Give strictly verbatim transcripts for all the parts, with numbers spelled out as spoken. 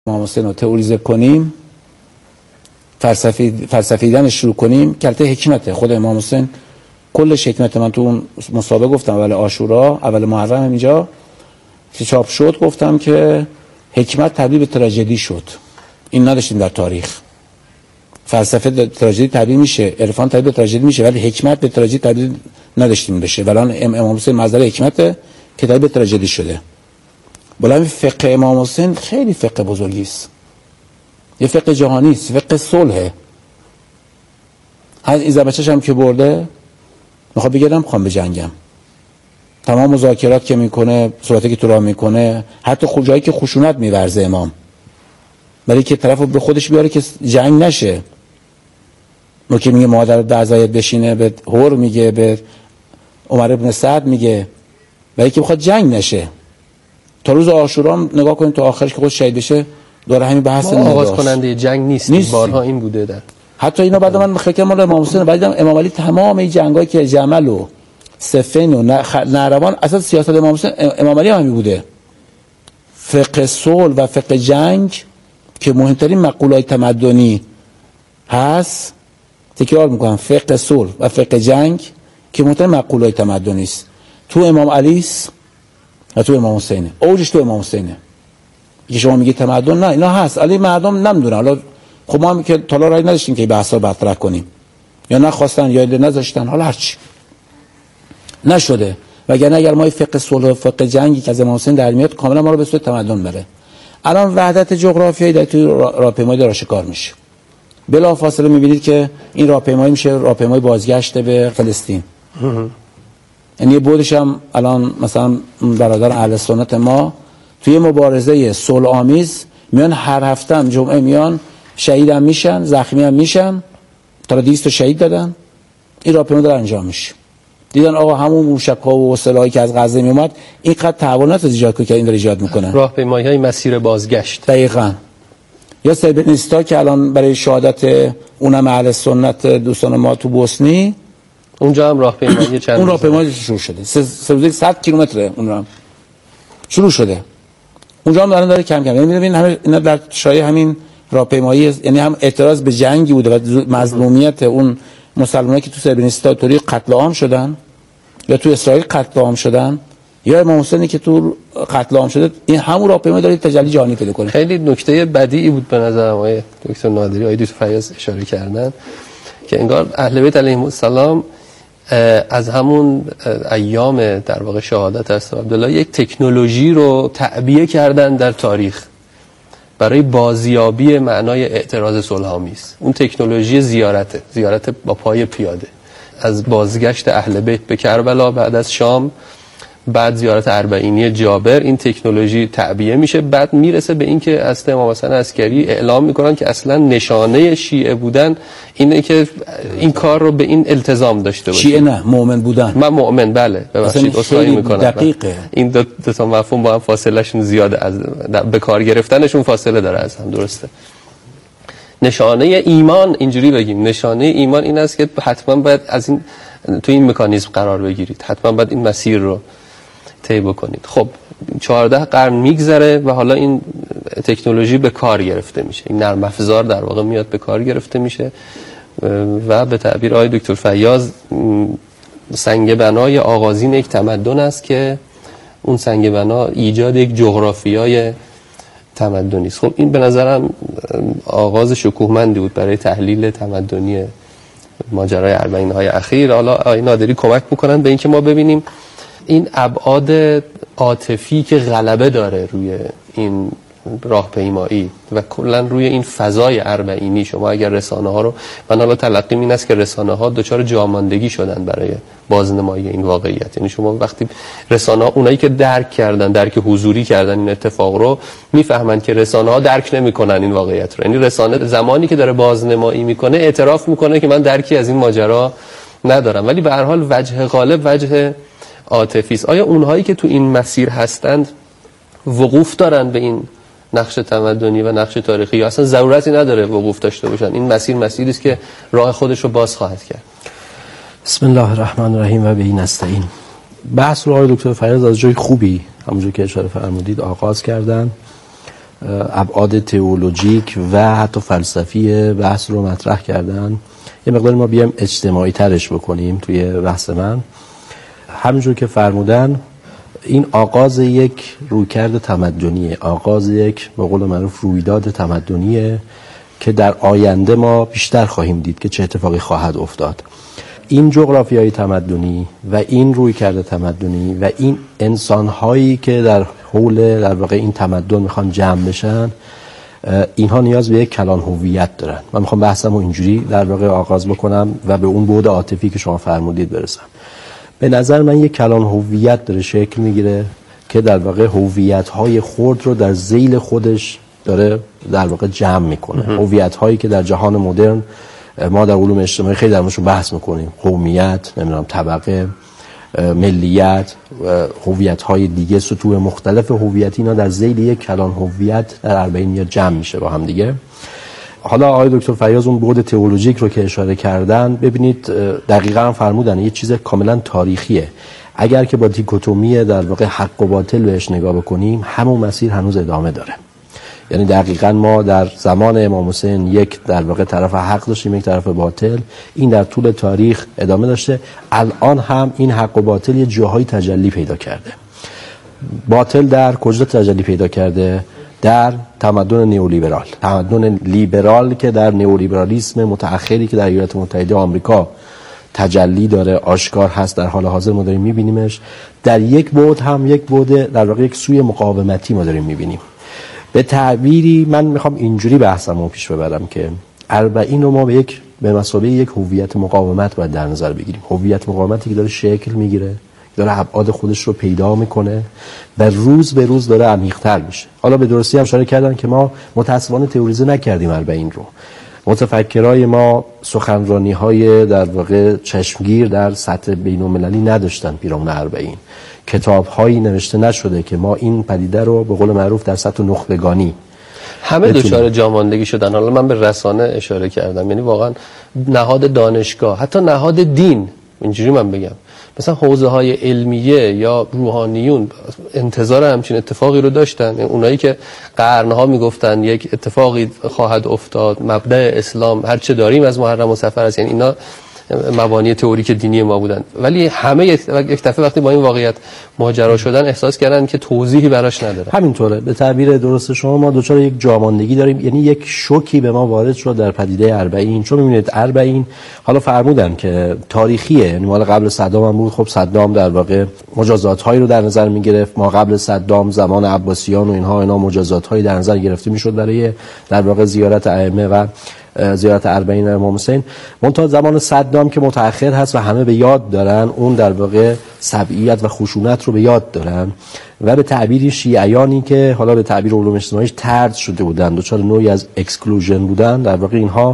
امام حسین رو تئوریزه کنیم، فلسفی فلسفیدن شروع کنیم، کلمه حکمته. خود امام حسین کلش حکمت. من تو اون مسابقه گفتم اول عاشورا، اول محرم اینجا که چاپ شد گفتم که حکمت تبدیل به تراژدی شد. این نداشتیم در تاریخ. فلسفه تراژدی تبدیل میشه، عرفان تبدیل به تراژدی میشه، ولی حکمت به تراژدی تبدیل نداشتیم بشه. الان امام حسین مظهر حکمت که تبدیل به تراژدی شده. بالا فقه امام حسین خیلی فقه بزرگی است. یه فقه جهانی است، فقه صلحه. از ایزا بچه‌ش هم که برده میخواد بگه نمیخوام بجنگم. تمام مذاکرات که میکنه، صورتی که تو راه میکنه، حتی خود جایی که خشونت میورزه امام، ولی که طرفو به خودش بیاره که جنگ نشه. نو که میگه مادر در زایت بشینه، به هور میگه، به عمر ابن سعد میگه، ولی که بخواد جنگ نشه. تا روز عاشورا نگاه کنید تا آخرش که خود شهید بشه داره همین بحث آغاز کننده جنگ نیست. نیست. بارها این بوده در حتی اینا بعد من فکر کنم امام حسین بعدم امام علی تمام این جنگایی که جمل و صفین و نهروان اصلا سیاست امام حسین امام علی همین بوده. فقه صلح و فقه جنگ که مهمترین مقوله‌های تمدنی هست، تکرار میکنم، فقه صلح و فقه جنگ که مهمترین مقوله‌های تمدنی است، تو امام علی است و تو امام حسینه. اوجش تو امام حسینه. که شما میگی تمدن، نه اینا هست، علی مردم نمیدونن. حالا خب ما هم که تا رای نداشتیم که بحثا رو مطرح کنیم، یا نخواستن یا نذاشتن، حالا هرچی نشده. وگرنه اگر ما فقه صلح و فقه جنگی که از امام حسین در میاد کاملا ما رو به سوی تمدن بره. الان وحدت جغرافیایی در تو راهپیمایی داره آشکار میشه. بلا فاصله میبینید که این راهپیمایی میشه راهپیمایی بازگشت به فلسطین. یعنی بودش هم الان مثلا برادر اهل سنت ما توی مبارزه صلح آمیز میان هر هفته هم جمعه میان شهید هم میشن، زخمی هم میشن، تا دویست تا شهید دادن. این راهپیمایی داره انجام میشه. دیدن آقا همون موشک‌ها و سلاحی که از غزه میومد اینقدر تحولات ایجاد کنه که این داره ایجاد میکنه. راهپیمایی‌های مسیر بازگشت. دقیقاً. یا سربنیستا که الان برای شهادت اونم اهل سنت دوستان ما تو بوسنی، اونجا هم راهپیمایی چند اون راهپیمایی شروع شده. سه روزه صد کیلومتره اون هم شروع شده. اونجا هم دارن داره کم کم. یعنی می‌بینید همه اینا در شایعه همین راهپیمایی، یعنی هم اعتراض به جنگی بوده و مظلومیت اون مسلمانایی که تو سربنیستا طوری قتل عام شدن یا تو اسرائیل قتل عام شدن، یا امام حسینی که تو قتل عام شده. این همون راهپیمایی داره تجلی جهانی پیدا کنه. خیلی نکته بدیعی بود به نظر آقای دکتر نادری، آقای دکتر فیاض اشاره کردن که انگار اهل بیت علیهم السلام از همون ایام در واقع شهادت از عبدالله یک تکنولوژی رو تعبیه کردن در تاریخ برای بازیابی معنای اعتراض صلح‌آمیز. اون تکنولوژی زیارته، زیارت با پای پیاده، از بازگشت اهل بیت به کربلا بعد از شام، بعد زیارت اربعینی جابر، این تکنولوژی تعبیه میشه، بعد میرسه به این که اصلا امام حسن عسکری اعلام میکنن که اصلا نشانه شیعه بودن اینه که این کار رو به این التزام داشته باشه. شیعه نه، مؤمن بودن. من مؤمن، بله ببخشید اصلاحی میکنم. دقیقه. این دو, دو تا مفهوم با هم فاصله شون زیاده، از به کار گرفتنشون فاصله داره از هم. درسته. نشانه ایمان اینجوری بگیم، نشانه ایمان این است که حتما باید از این تو این مکانیزم قرار بگیرید، حتما باید این مسیر رو طی بکنید. خب چهارده قرن میگذره و حالا این تکنولوژی به کار گرفته میشه، این نرم افزار در واقع میاد به کار گرفته میشه و به تعبیر آقای دکتر فیاض سنگ بنای آغازین یک تمدن است که اون سنگ بنا ایجاد یک جغرافیای تمدنی است. خب این به نظرم آغاز شکوهمندی بود برای تحلیل تمدنی ماجرای اربعین‌های اخیر. حالا آقای نادری کمک میکنن به اینکه ما ببینیم این ابعاد عاطفی که غلبه داره روی این راهپیمایی و کلا روی این فضای اربعینی. شما اگر رسانه ها رو، من حالا تلقیم این است که رسانه ها دچار جاماندگی شدن برای بازنمایی این واقعیت. یعنی شما وقتی رسانه ها، اونایی که درک کردن، درک حضوری کردن این اتفاق رو، میفهمن که رسانه ها درک نمیکنن این واقعیت رو. یعنی رسانه زمانی که داره بازنمایی میکنه اعتراف میکنه که من درکی از این ماجرا ندارم، ولی به هر حال وجه غالب وجه عاطفی است. آیا اونهایی که تو این مسیر هستند وقوف دارن به این نقش تمدنی و نقش تاریخی، یا اصلا ضرورتی نداره وقوف داشته باشن؟ این مسیر مسیری است که راه خودش رو باز خواهد کرد. بسم الله الرحمن الرحیم و به نستعین. بحث رو آقای دکتر فیاض از جای خوبی همونجور که اشاره فرمودید آغاز کردن ابعاد تئولوژیک و حتی فلسفی بحث رو مطرح کردن. یه مقدار ما بیایم اجتماعی ترش بکنیم توی بحث من. همینجور که فرمودن این آغاز یک رویکرد تمدنیه، آغاز یک به قول معروف رویداد تمدنیه که در آینده ما بیشتر خواهیم دید که چه اتفاقی خواهد افتاد. این جغرافیای تمدنی و این رویکرد تمدنی و این انسان‌هایی که در حول در واقع این تمدن میخوان جمع بشن، اینها نیاز به یک کلان هویت دارن. من میخوام بحثمو اینجوری در واقع آغاز بکنم و به اون بعد عاطفی که شما فرمودید برسم. به نظر من یک کلان هویت داره شکل میگیره که در واقع هویت‌های خرد رو در ذیل خودش داره در واقع جمع میکنه. هویت‌هایی که در جهان مدرن ما در علوم اجتماعی خیلی در موردشون بحث میکنیم، قومیت، نمیدونم طبقه، ملیت، هویت‌های دیگه، سطوح مختلف هویتی، اینا در ذیل یک کلان هویت در اربعین میاد جمع میشه با هم دیگه. حالا آقای دکتر فیاض اون بعد تئولوژیک رو که اشاره کردن، ببینید دقیقاً هم فرمودن یه چیز کاملا تاریخیه. اگر که با دیکوتومی در واقع حق و باطل بهش نگاه بکنیم، همون مسیر هنوز ادامه داره. یعنی دقیقاً ما در زمان امام حسین یک در واقع طرف حق داشتیم، یک طرف باطل. این در طول تاریخ ادامه داشته. الان هم این حق و باطل یه جاهای تجلی پیدا کرده. باطل در کجا تجلی پیدا کرده؟ در تمدن نیولیبرال. تمدن لیبرال که در نیولیبرالیسم متأخری که در ایالات متحده آمریکا تجلی داره، آشکار هست، در حال حاضر ما داریم می‌بینیمش. در یک بعد هم یک بعد در واقع یک سوی مقاومتی ما داریم می‌بینیم. به تعبیری من میخوام اینجوری بحثمو پیش ببرم که اربعین رو ما به یک به مثابه یک هویت مقاومت باید در نظر بگیریم. هویت مقاومتی که داره شکل میگیره، داره ابعاد خودش رو پیدا میکنه و روز به روز داره عمیق‌تر میشه. حالا به درستی هم اشاره کردن که ما متأسفانه تئوریزه نکردیم اربعین رو. متفکرای ما سخنرانی‌های در واقع چشمگیر در سطح بین‌المللی نداشتن پیرامون اربعین. کتاب‌هایی نوشته نشده که ما این پدیده رو به قول معروف در سطح نخبگانی همه دچار جاماندگی شدن. حالا من به رسانه اشاره کردم، یعنی واقعا نهاد دانشگاه، حتی نهاد دین، اینجوری من بگم، مثلا حوزه های علمیه یا روحانیون انتظار همچین اتفاقی رو داشتن. یعنی اونایی که قرنها میگفتن یک اتفاقی خواهد افتاد، مبدأ اسلام هر چه داریم از محرم و صفر است، یعنی اینا مبانی تئوریک دینی ما بودن، ولی همه یک دفعه وقتی با این واقعیت ماجرا شدن احساس کردن که توضیحی براش نداره. همینطوره. به تعبیر درست شما ما دچار یک جاماندگی داریم، یعنی یک شوکی به ما وارد شد در پدیده اربعین. چون می‌بینید اربعین حالا فرمودن که تاریخیه، یعنی مال قبل صدام هم بود. خب صدام در واقع مجازات‌هایی رو در نظر می‌گرفت. ما قبل صدام زمان عباسیان و اینها اینا مجازات‌هایی در نظر گرفته می‌شد برای در واقع زیارت ائمه و زیارت اربعین امام حسین. منتها زمان صدام که متأخر هست و همه به یاد دارن، اون در واقع سبعیت و خشونت رو به یاد دارن و به تعبیری شیعیانی که حالا به تعبیر علوم اجتماعیش طرد شده بودن، دچار نوعی از اکسکلوژن بودن، در واقع اینها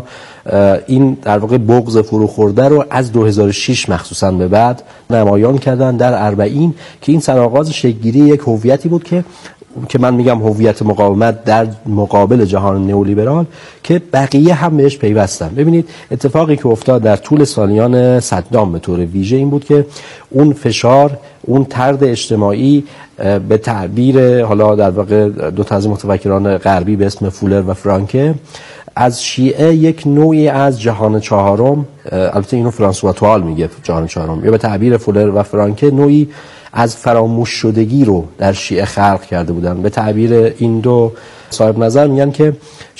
این در واقع بغض فروخورده رو از دو هزار و شش مخصوصا به بعد نمایان کردن در اربعین که این سرآغاز شکل‌گیری یک هویتی بود که که من میگم هویت مقاومت در مقابل جهان نئولیبرال که بقیه هم بهش پیوستن. ببینید اتفاقی که افتاد در طول سالیان صدام به طور ویژه این بود که اون فشار، اون طرد اجتماعی به تعبیر حالا در واقع دو تا از متفکران غربی به اسم فولر و فرانکه از شیعه یک نوعی از جهان چهارم، البته اینو فرانسوا توال میگه جهان چهارم، یا به تعبیر فولر و فرانکه نوعی از فراموش شدگی رو در شیعه خلق کرده بودن. به تعبیر این دو صاحب نظر میگن که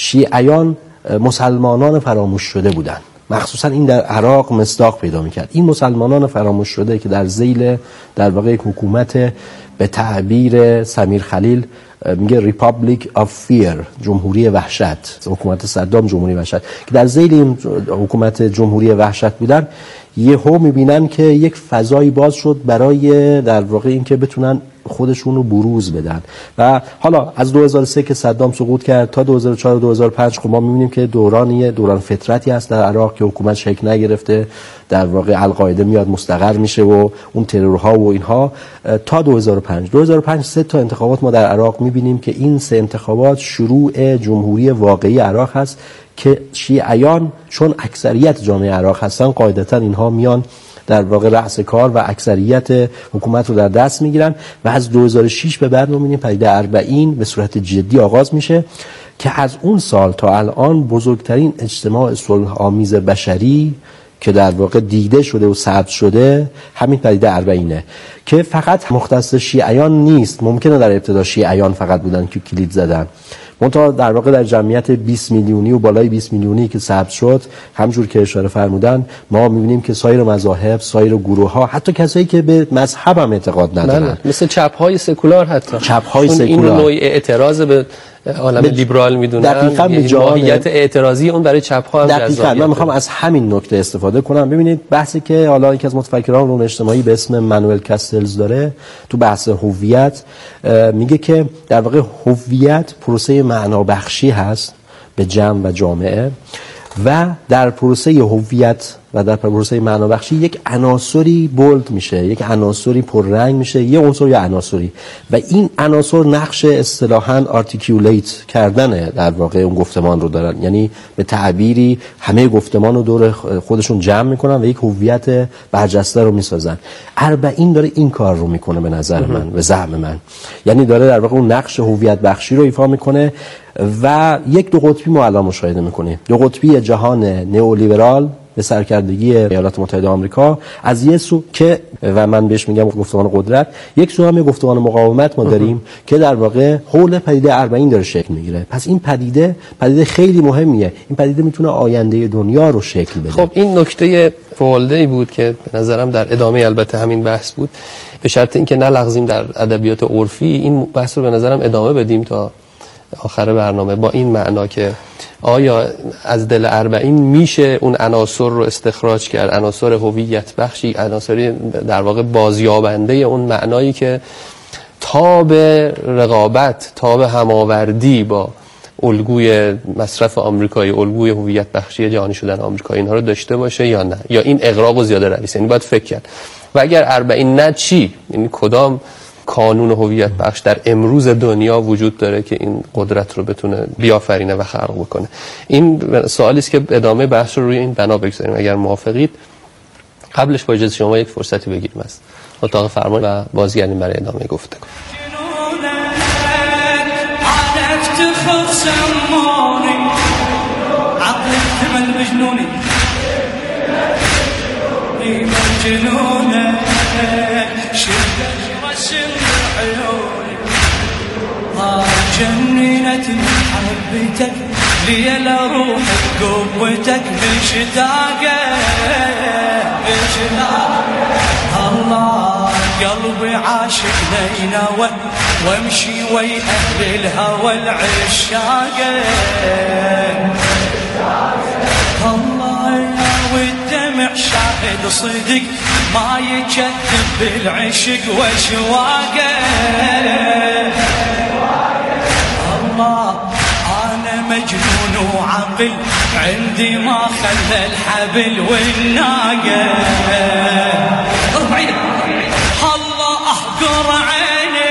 شیعیان مسلمانان فراموش شده بودن. مخصوصا این در عراق مصداق پیدا میکرد. این مسلمانان فراموش شده که در ذیل در واقع حکومت به تعبیر سمیر خلیل میگه ریپابلیک آف فیر، جمهوری وحشت، حکومت صدام جمهوری وحشت، که در ذیل این حکومت جمهوری وحشت بودن، یهو میبینن که یک فضایی باز شد برای در واقع این که بتونن خودشون رو بروز بدن. و حالا از دو هزار و سه که صدام سقوط کرد تا دو هزار و چهار و دو هزار و پنج خب ما میبینیم که دورانی دوران فترتی هست در عراق که حکومت شکل نگرفته، در واقع القاعده میاد مستقر میشه و اون ترورها و اینها تا دو هزار و پنج دو هزار و پنج سه تا انتخابات ما در عراق میبینیم که این سه انتخابات شروع جمهوری واقعی عراق هست که شیعیان چون اکثریت جامعه عراق هستن قاعدتا اینها میان در واقع رأس کار و اکثریت حکومت رو در دست میگیرن و از دو هزار و شش به بعد ما می‌بینیم پدیده اربعین به صورت جدی آغاز میشه که از اون سال تا الان بزرگترین اجتماع صلح آمیز بشری که در واقع دیده شده و ثبت شده همین پدیده اربعینه که فقط مختص شیعیان نیست. ممکنه در ابتدا شیعیان فقط بودن که کلید زدن، منتها در واقع در جمعیت بیست میلیونی و بالای بیست میلیونی که ثبت شد همجور که اشاره فرمودن ما می‌بینیم که سایر مذاهب، سایر گروه‌ها، حتی کسایی که به مذهب هم اعتقاد ندارن، مثل چپ‌های سکولار، حتی چپ‌های سکولار، این نوع اعتراض به عالم ب... لیبرال میدونن، دقیقاً به ماهیت اعتراضی اون برای چپ‌ها هم جذابه. دقیقاً من می‌خوام از همین نکته استفاده کنم. ببینید بحثی که حالا یکی از متفکران علوم اجتماعی به اسم مانوئل کاستلز داره تو بحث هویت، میگه که در واقع هویت پروسه معنا بخشی هست به جمع و جامعه و در پروسه هویت و در پروسه معنا بخشی یک عناصری بولد میشه، یک عناصری پررنگ میشه، یه عنصر یا عناصری و این عناصر نقش اصطلاحاً آرتیکولیت کردن در واقع اون گفتمان رو دارن، یعنی به تعبیری همه گفتمان رو دور خودشون جمع میکنن و یک هویت برجسته رو میسازن. اربعین داره این کار رو میکنه به نظر من و زعم من، یعنی داره در واقع اون نقش هویت بخشی رو ایفا میکنه و یک دو قطبی ما الان مشاهده میکنیم. دو قطبی جهان نئولیبرال به سرکردگی ایالات متحده آمریکا از یه سو که و من بهش میگم گفتمان قدرت، یک سو هم گفتمان مقاومت ما داریم که در واقع حول پدیده اربعین داره شکل میگیره. پس این پدیده پدیده خیلی مهمیه. این پدیده میتونه آینده دنیا رو شکل بده. خب این نکته فوالده‌ای بود که به نظرم در ادامه البته همین بحث بود، به شرط اینکه نلغزیم در ادبیات عرفی، این بحث رو به نظرم ادامه بدیم تا آخر برنامه با این معنا که آیا از دل اربعین میشه اون عناصر رو استخراج کرد، عناصر هویت بخشی، عناصری در واقع بازیابنده اون معنایی که تاب رقابت، تاب هماوردی با الگوی مصرف آمریکایی، الگوی هویت بخشی جهانی شدن آمریکایی اینها رو داشته باشه یا نه، یا این اغراق و زیاده روی است. یعنی باید فکر کرد و اگر اربعین نه چی، یعنی کدام کانون هویت بخش در امروز دنیا وجود داره که این قدرت رو بتونه بیافرینه و خلق بکنه. این سوالی است که ادامه بحث رو روی این بنا بگذاریم. اگر موافقید قبلش با اجازه شما یک فرصتی بگیریم از اتاق فرمان و بازگردیم برای ادامه گفتگو. جنينتي حبيتك ليل روحك قوتك مشتاقة مشتاقة الله قلبي عاشق نينوى وامشي ويا اهل الهوى العشاقة الله يا والدمع شاهد صدق ما يكذب بالعشق واشواقه أنا مجنون وعقل عندي ما خلى الحبل والناقة ارفع الله أحقر عيني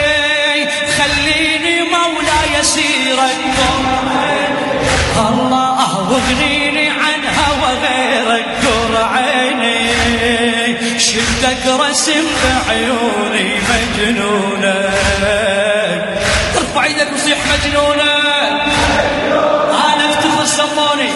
خليني مولاي يسيرك الله أهوغنيني عنها وغيرك قر عيني شفتك رسم بعيوني مجنونة ارفع ايدك وصيح مجنونة انا افتخر سموني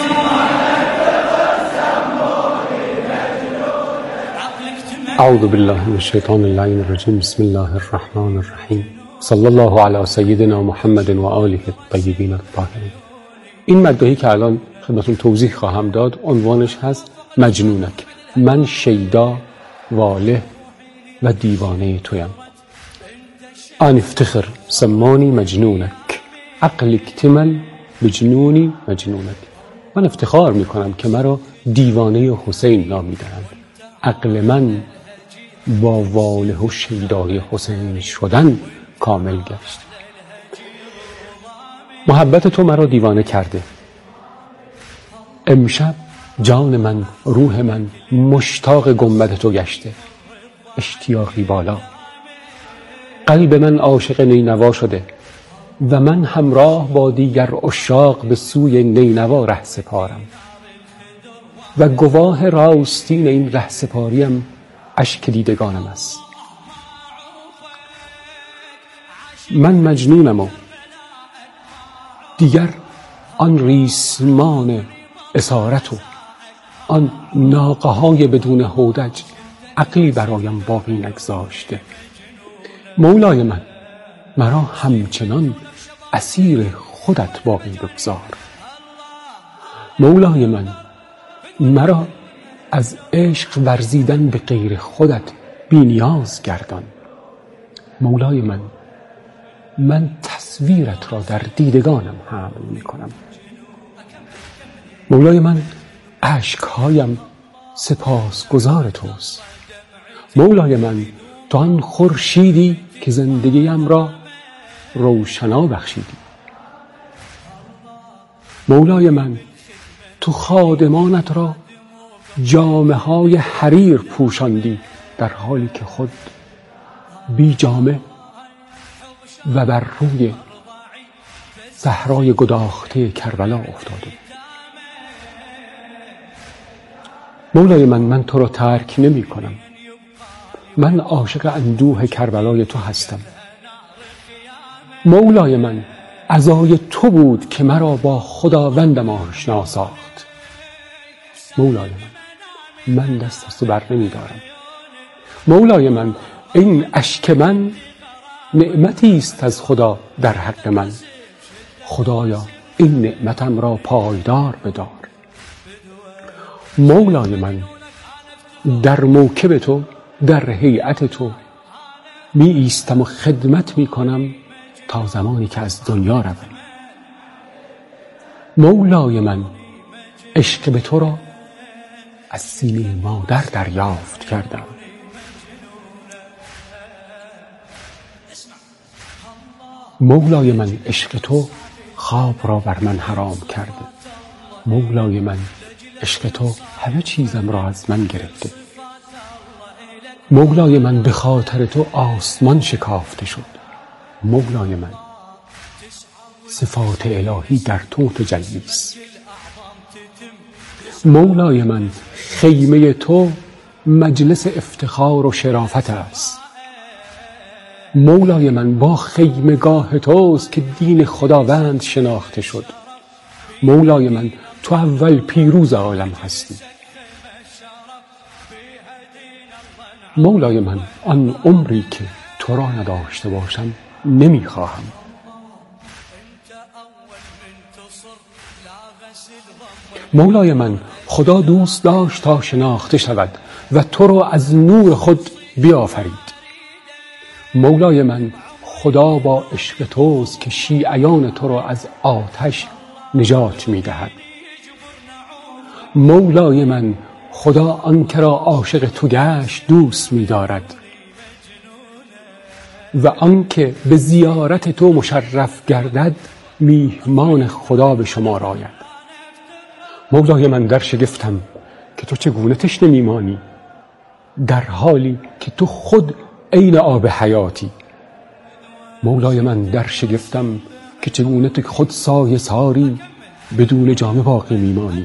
اعوذ بالله من الشیطان اللعین الرجیم بسم الله الرحمن الرحیم صلی الله علی سیدنا محمد و آله الطیبین الطاهرین. این مدحی که الان خدمتتون توضیح خواهم داد عنوانش هست مجنونک، من شیدا واله و دیوانه تویم. آن افتخر سمانی مجنونک عقل اکتمل بجنونی مجنونک. من افتخار میکنم که مرا دیوانه حسین نامیدند. عقل من با واله و شیدای حسین شدن کامل گشت. محبت تو مرا دیوانه کرده. امشب جان من، روح من مشتاق گنبد تو گشته. اشتیاقی بالا. قلب من عاشق نینوا شده و من همراه با دیگر عشاق به سوی نینوا ره سپارم. و گواه راستین این رهسپاریم اشک دیدگانم است. من مجنونم و دیگر آن ریسمان اسارت و آن ناقه های بدون هودج عقلی برایم باقی نگذاشته. مولای من مرا همچنان اسیر خودت باقی بگذار. مولای من مرا از عشق ورزیدن به غیر خودت بی‌نیاز گردان. مولای من من تصویرت را در دیدگانم حمل می کنم. مولای من اشکهایم سپاسگزار توست. مولای من تو آن خورشیدی که زندگیم را روشنا بخشیدی. مولای من تو خادمانت را جامه های حریر پوشاندی در حالی که خود بی جامه و بر روی صحرای گداخته کربلا افتاده. مولای من من تو را ترک نمی کنم. من عاشق اندوه کربلای تو هستم. مولای من عزای تو بود که مرا با خداوندم آشنا ساخت. مولای من من دست از تو بر نمی دارم. مولای من این اشک من نعمتی است از خدا در حق من. خدایا این نعمتم را پایدار بدار. مولای من در موکب تو در هیئت تو می ایستم و خدمت می کنم تا زمانی که از دنیا روم. مولای من عشق به تو را از سینه مادر دریافت کردم. مولای من عشق تو خواب را بر من حرام کرده. مولای من عشق تو همه چیزم را از من گرفته. مولای من به خاطر تو آسمان شکافته شد. مولای من صفات الهی در تو تجلی است. مولای من خیمه تو مجلس افتخار و شرافت است. مولای من با خیمگاه توست که دین خداوند شناخته شد. مولای من تو اول پیروز عالم هستی. مولای من آن عمری که تو را نداشته باشم نمیخواهم. مولای من خدا دوست داشت تا شناخته شود و تو را از نور خود بیافرید. مولای من خدا با عشق توست که شیعیان تو را از آتش نجات میدهد. مولای من خدا آنکه را عاشق تو گشت دوست می‌دارد و آنکه به زیارت تو مشرف گردد میهمان خدا به شما آید. مولای من در شگفتم که تو چگونه تشنه میمانی در حالی که تو خود عین آب حیاتی. مولای من در شگفتم که چگونه تو خود سایه ساری بدون جامه باقی میمانی.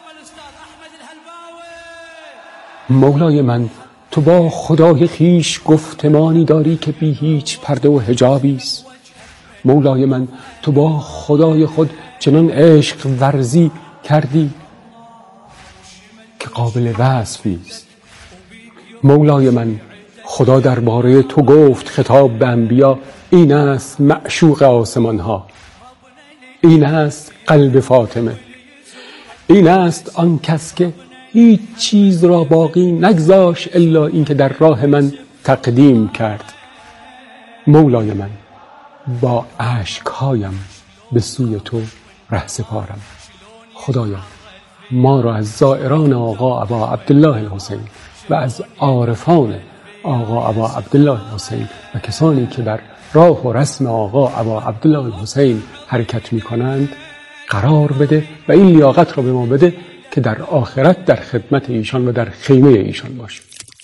مولای من تو با خدای خیش گفتمانی داری که بی هیچ پرده و حجابی است. مولای من تو با خدای خود چنان عشق ورزی کردی که قابل وصف نیست. مولای من خدا درباره تو گفت خطاب به انبیا این است معشوق آسمان ها، این است قلب فاطمه، این است آن کس که هیچ چیز را باقی نگذاشت الا این که در راه من تقدیم کرد. مولای من با اشکهایم به سوی تو رهسپارم. خدایا ما را از زائران آقا ابا عبدالله الحسین و از عارفان آقا ابا عبدالله الحسین و کسانی که در راه و رسم آقا ابا عبدالله الحسین حرکت می کنند قرار بده و این لیاقت را به ما بده که در آخرت در خدمت ایشان و در خیمه ایشان باشیم.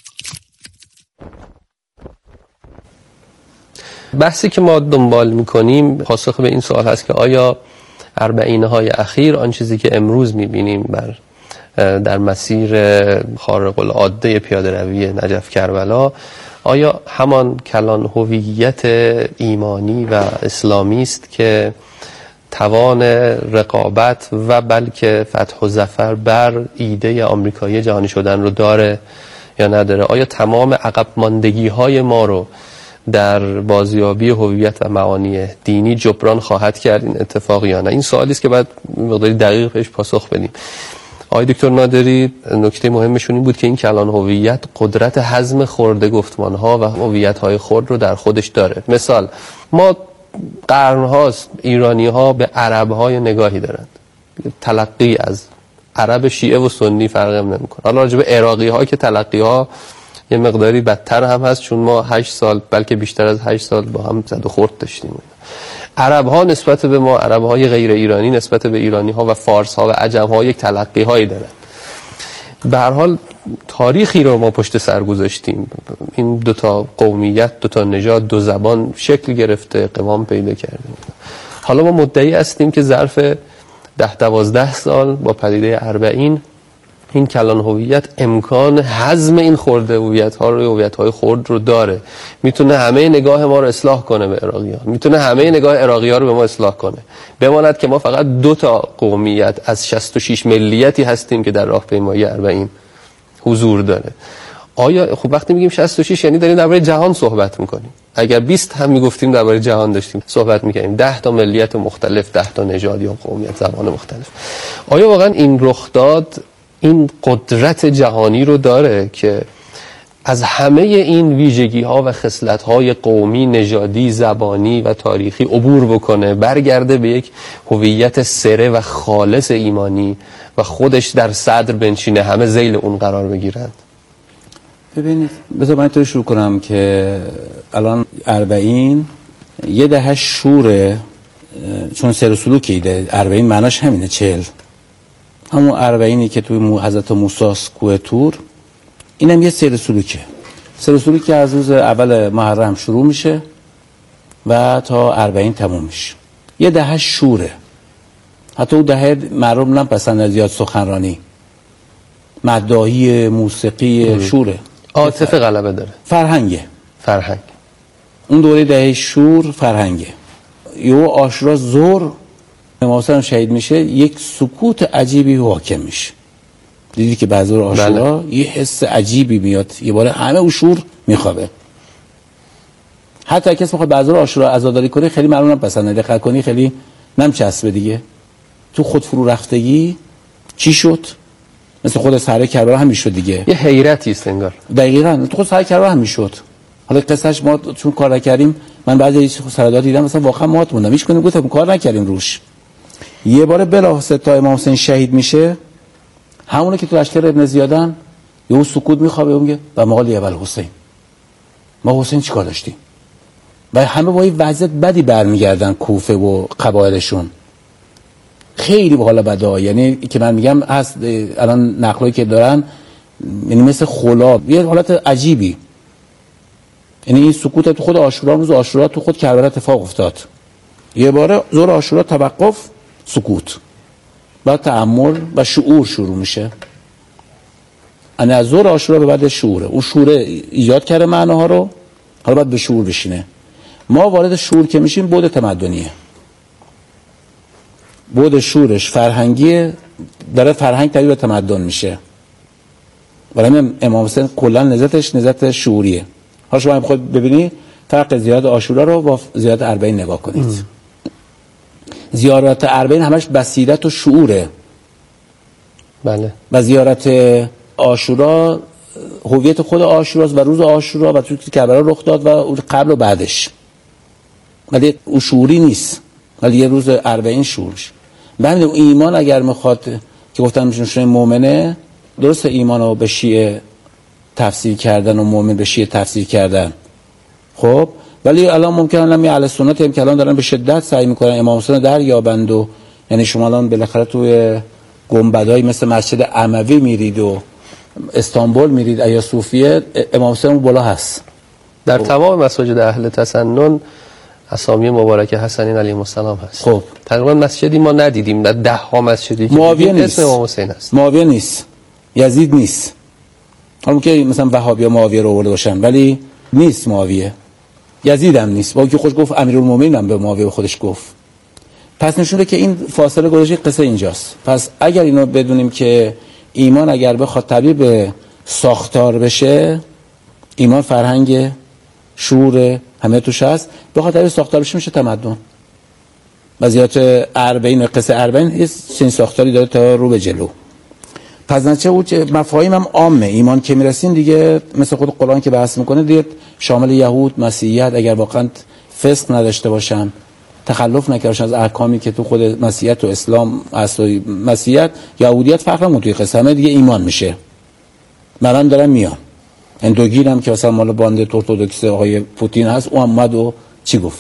بحثی که ما دنبال میکنیم پاسخ به این سوال هست که آیا اربعینه های اخیر، آن چیزی که امروز میبینیم بر در مسیر خارق العاده پیاده روی نجف کربلا، آیا همان کلان هویت ایمانی و اسلامی است که توان رقابت و بلکه فتح و ظفر بر ایده آمریکایی جهانی شدن رو داره یا نداره؟ آیا تمام عقب ماندگی های ما رو در بازیابی هویت و معانی دینی جبران خواهد کرد این اتفاق یا نه؟ این سوالی است که باید مقداری دقیق بهش پاسخ بدیم. آقای دکتر نادری، نکته مهمشون این بود که این کلان هویت قدرت هضم خرده گفتمان‌ها و هویت‌های خرد رو در خودش داره. مثال، ما قرن‌هاست ایرانی‌ها به عرب‌های نگاهی دارند، تلقی از عرب شیعه و سنی فرق نمی‌کنه. حالا راجع به عراقی‌ها که تلقی‌ها یه مقداری بدتر هم هست، چون ما هشت سال بلکه بیشتر از هشت سال با هم زد و خورد داشتیم. عرب ها نسبت به ما، عرب های غیر ایرانی نسبت به ایرانی ها و فارس ها و عجم ها یک تلقی هایی دارن. به هر حال تاریخی رو ما پشت سر گذاشتیم، این دو تا قومیت، دو تا نژاد، دو زبان شکل گرفته، قوام پیدا کرده. حالا ما مدعی هستیم که ظرف ده دوازده سال با پدیده اربعین این کلان هویت امکان هضم این خرده هویت ها رو، هویت های خرد رو داره، میتونه همه نگاه ما رو اصلاح کنه به عراقیان، میتونه همه نگاه عراقی ها رو به ما اصلاح کنه. بماند که ما فقط دو تا قومیت از شصت و شش ملیتی هستیم که در راهپیمایی اربعین حضور داره. آیا خب وقتی میگیم شصت و شش یعنی داریم درباره جهان صحبت میکنیم؟ اگر بیست هم میگفتیم درباره جهان داشتیم صحبت میکنیم، ده تا ملیت مختلف، ده تا نژاد یا قومیت، زبان مختلف. آیا واقعا این رخ داد این قدرت جهانی رو داره که از همه این ویژگی ها و خصلت های قومی، نژادی، زبانی و تاریخی عبور بکنه، برگرده به یک هویت سره و خالص ایمانی و خودش در صدر بنشینه، همه ذیل اون قرار بگیرند؟ ببینید، بذار من اینطوری شروع کنم که الان اربعین یه دهه شوره، چون سر و سلوک ایده اربعین معناش همینه، چهل، همون اربعینی که توی مو حضرت موسی کوه طور، اینم یه سیر سلوکه. سیر سلوک که از روز اول محرم شروع میشه و تا اربعین تموم میشه. یه دهه شوره. حتی اون دهه مردم نمیپسندن زیاد سخنرانی، مداحی، موسیقی، شوره، عاطفه غلبه داره، فرهنگه، فرهنگ. اون دوره دهه شور فرهنگه. یه عاشورا ظهر امام حسین شهید میشه، یک سکوت عجیبی حاکم میشه. دیدی که بعد از عاشورا یه حس عجیبی میاد، یه باره همه اون شور میخوابه. حتی کسی میخواد بعد از عاشورا عزاداری کنه، خیلی معلوم نمیپسنده، دقت کنی خیلی نمیچسبه دیگه. تو خود فرو رفتگی چی شد؟ مثل خود سره کربلا هم میشد دیگه، یه حیرتی است انگار. دقیقاً تو خود سره کربلا هم میشد. حالا قصهش ما چون کار نکردیم، من بعضی سرداد دیدم مثلا واقعا مات موندم، هیچ کنیم گفتم کار نکردیم روش. یه بار بلافاصله تا امام حسین شهید میشه، همونه که تو لشکر ابن زیادن یهو سکوت میخوابه، میگه و مقال اول حسین، ما حسین چیکار داشتیم؟ و همه با این وضعیت بدی برمیگردن کوفه و قبایلشون. خیلی حالا بده، یعنی که من میگم هست الان نقلایی که دارن، یعنی مثل خلاب، یه حالت عجیبی. یعنی این سکوت تو خود عاشورا، روز عاشورا تو خود کربلا اتفاق افتاد. یه باره ظهر عاشورا توقف، سکوت، بعد تأمل و شعور شروع میشه. یعنی از ظهر عاشورا به بعد شعوره، اون شعور ایجاد کرده معناها رو، حالا باید به شعور بشینه. ما وارد شعور که میشیم بعد تمدنیه، بعد شعورش فرهنگیه، داره فرهنگ تبدیل به تمدن میشه. برای امام حسین کلا نزدش نزد شعوریه. حالا شما خود ببینید فرق زیارت عاشورا رو با زیارت اربعین نگاه کنید. ام. زیارت اربعین همش بصیرت و شعوره. بله. و زیارت عاشورا هویت خود عاشوراست و روز عاشورا و تو کربلا رخ داد و قبل و بعدش. ولی اون شعوری نیست. ولی یه روز اربعین شعورش. ببینید ایمان اگر میخواد که گفتم میشه مؤمنه، درست ایمانو به شیعه تفسیر کردن و مؤمن به شیعه تفسیر کردن. خب ولی الان ممکنه الان می اهل سنت هم که الان دارن به شدت سعی میکنن امام حسین در یابند، و یعنی شما الان بالاخره توی گنبدای مثل مسجد اموی میرید و استانبول میرید، ایا صوفیه، امام حسین بالا هست. در تمام مساجد اهل تسنن اسامی مبارک حسنین علیهم السلام هست. خب تقریبا مسجدی ما ندیدیم، در ده ها مسجدی که معاویه نیست، اسم امام حسین هست. معاویه نیست، یزید نیست. حالا که مثلا وهابیا معاویه رو آورده باشن ولی نیست معاویه. یزید هم نیست، با اینکه خودش گفت امیرالمومنین هم به معاویه خودش گفت. پس نشونه که این فاصله گذاشته قصه اینجاست. پس اگر اینو بدونیم که ایمان اگر بخواد تبدیل به ساختار بشه، ایمان فرهنگ، شعور، همه توش هست، بخواد تبدیل به ساختار بشه میشه تمدن. وضعیت اربعین قصه اربعین یه چنین ساختاری داره تا رو به جلو. پس نتیجه اون که مفاهیم هم عامه ایمان که میرسیم دیگه مثل خود قرآن که بحث میکنه دیگه شامل یهود، مسیحیت اگر واقعا فسق نداشته باشن، تخلف نکردن از احکامی که تو خود مسیحیت و اسلام اصل مسیحیت، یهودیت فرق نمیکنه توی قصه، همه دیگه ایمان میشه. من دارم میام اندوگین هم که مثلا مال باند ارتدوکس آقای پوتین هست، اون اومد و چی گفت؟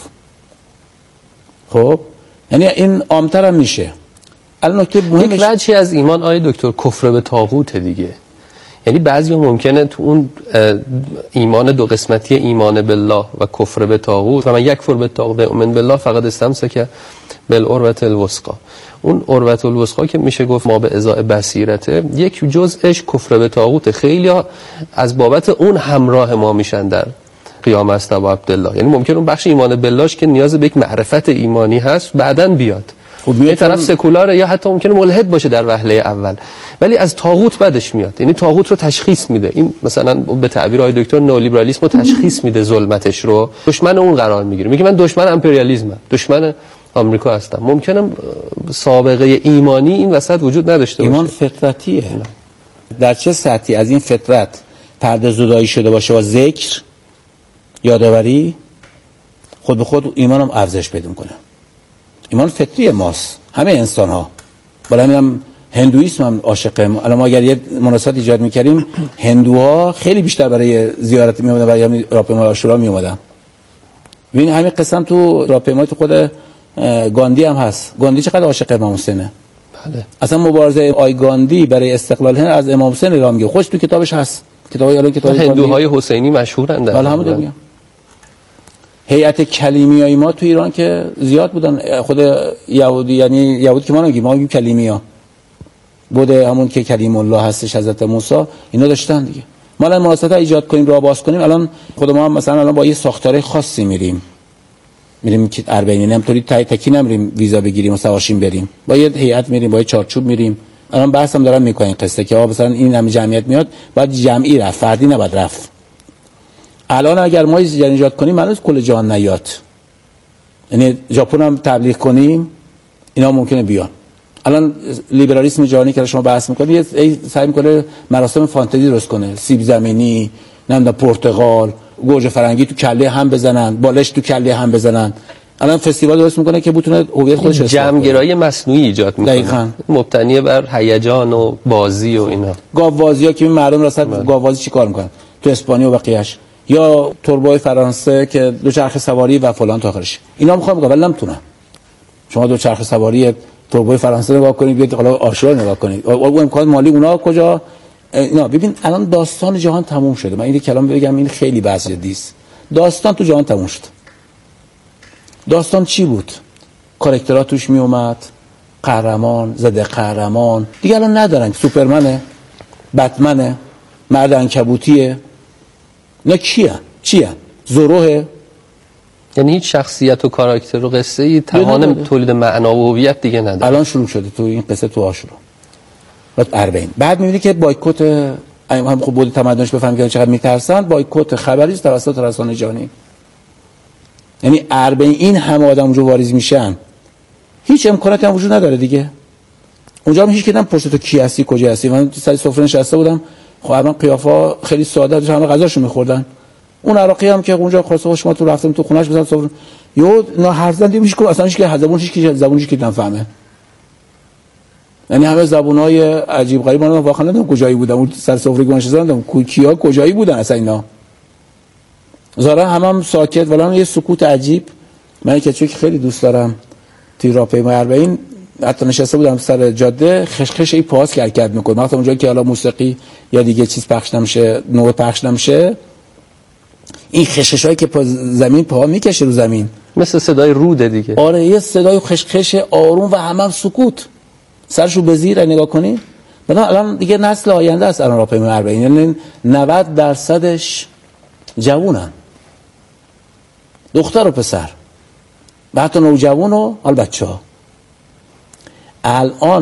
خب یعنی این عام‌تر هم میشه. الان نکته مهمش یک وجهی از ایمان آیه دکتر کفر به طاغوت دیگه. یعنی بعضیا ممکنه تو اون ایمان دو قسمتی ایمان بالله و کفر به طاغوت و من یکفر به طاغوت اؤمن بالله فقط استمسک بالعروة الوثقی، اون عروة الوثقی که میشه گفت ما به ازای بصیرته، یک جزءش کفر به طاغوت. خیلی از بابت اون همراه ما میشن در قیام است ابو عبدالله. یعنی ممکن اون بخش ایمان باللهش که نیاز به یک معرفت ایمانی هست بعداً بیاد، خب یه طرف سکولاره یا حتی ممکنه ملحد باشه در وهله اول، ولی از طاغوت بعدش میاد. یعنی طاغوت رو تشخیص میده. این مثلا به تعبیر آقای دکتر نئولیبرالیسم رو تشخیص میده، ظلمتش رو، دشمن اون قرار میگیره. میگه من دشمن امپریالیسمم، دشمن آمریکا هستم. ممکنه سابقه ایمانی این وسط وجود نداشته باشه. ایمان فطرتیه. در چه سطحی از این فطرت پرده زدایی شده باشه با ذکر، یادآوری، خود به خود ایمانم ارزش پیدا میکنه. ایمان فطری ماست، همه انسان ها. بالا همینم هندویسم هم عاشقه. الان ما اگر یه مناسبت ایجاد میکردیم، هندوها خیلی بیشتر برای زیارت میومدن، برای همین راهپیمایی عاشورا میومدن. ببین همین قسم تو راهپیمایی تو خود گاندی هم هست. گاندی چقدر عاشق امام حسینه. بله. اصلا مبارزه آی گاندی برای استقلال هند از امام حسین اعلام میگه. خوش تو کتابش هست. کتابای الان کتاب هندوهای حسینی مشهورند. حالا همون میگم. هیئت کلیمیای ما تو ایران که زیاد بودن، خود یهودی، یعنی یهود که ما نمیگیم، ما میگیم کلیمیا، بوده همون که کلیم الله هستش حضرت موسی، اینا داشتن دیگه. ما الان مناسبت ایجاد کنیم، راه باز کنیم. الان خود ما هم مثلا الان با یه ساختار خاصی میریم میریم که اربعین نمیتونی تکی نمیریم ویزا بگیریم و سواشیم بریم، با یه هیئت میریم، با یه چارچوب میریم. الان بحثم دارم میکنین قصه که آ مثلا این همه جمعیت میاد، بعد جمعی رفت، فردی نباید رفت. الان اگر ما ایجاد کنیم معنیش کل جهان نیاد، یعنی ژاپن هم تبلیغ کنیم اینا ممکنه بیان. الان لیبرالیسم جهانی که شما بحث میکنید سعی میکنه مراسم فانتزی درست کنه، سیب زمینی، نمیدونم پرتقال، گوجه فرنگی تو کله هم بزنن، بالش تو کله هم بزنن. الان فستیوال درست میکنه که بتونه هویت خودش رو جمع‌گرایی مصنوعی ایجاد میکنه. دقیقاً. مبتنی بر هیجان و بازی و اینا. گاوبازی‌ها که مردم راست گاوبازی چیکار میکنن تو اسپانیا و بقیه‌اش، یا توربوی فرانسه که دوچرخه سواری و فلان تا آخرش. اینا میخوام بگم ولی نمیتونن. شما دوچرخه سواری توربوی فرانسه نگاه کنید، بیاید حالا عاشورا نگاه کنید. اون امکان مالی اونا کجا؟ اینا ببین الان داستان جهان تموم شده. من این کلام بگم این خیلی بحث جدی است. داستان تو جهان تموم شد. داستان چی بود؟ کاراکترها توش می اومد، قهرمان، ضد قهرمان. دیگه الان ندارن. سوپرمنه، بتمنه، مرد عنکبوتیه. اینا کیه؟ چیه؟ زوروه؟ یعنی هیچ شخصیت و کاراکتر و قصه ای توان تولید معنا و هویت دیگه نداره. الان شروع شده تو این قصه تو عاشورا. بعد اربعین. بعد می‌بینی که بایکوت هم خوب بود تمدنش بفهم که چقدر میترسن، بایکوت خبری است توسط رسانه جهانی. یعنی اربعین این همه آدم اونجا واریز میشن، هیچ امکاناتی هم وجود نداره دیگه. اونجا هم هیچ کدوم پشت تو کی هستی کجا هستی. من سر سفره نشسته بودم، خب الان قیافا خیلی ساده بود، همه غذاشو می‌خوردن. اون عراقی هم که اونجا خواسته شما تو رفتم تو خونه‌اش بزن سفره، یو نه هر زن دیگه میشه اصلا هیچ که زبونش کی زبونش کی نفهمه. یعنی همه زبونای عجیب غریب من واقعا نمیدونم کجایی بودن، اون سر سفره گونشزاندم کوکیا کجایی بودن اصلا اینا. زارا هم هم ساکت ولی یه سکوت عجیب. من که چون خیلی دوست دارم توی راهپیمای اربعین حتی نشسته بودم سر جاده، خشخش ای پاس حرکت میکنه. وقتی اونجا که حالا موسیقی یا دیگه چیز پخش نمیشه، نوع پخش نمیشه، این خشخشایی که پا زمین پاها میکشه رو زمین مثل صدای روده دیگه. آره یه صدای خشخش آروم و همه هم سکوت، سرشو به زیر نگاه کنی. بعد الان دیگه نسل آینده است الان راهپیمای اربعین، یعنی نود درصدش جوونن، دختر و پسر و حتی نوجوان و حال بچه ها. الان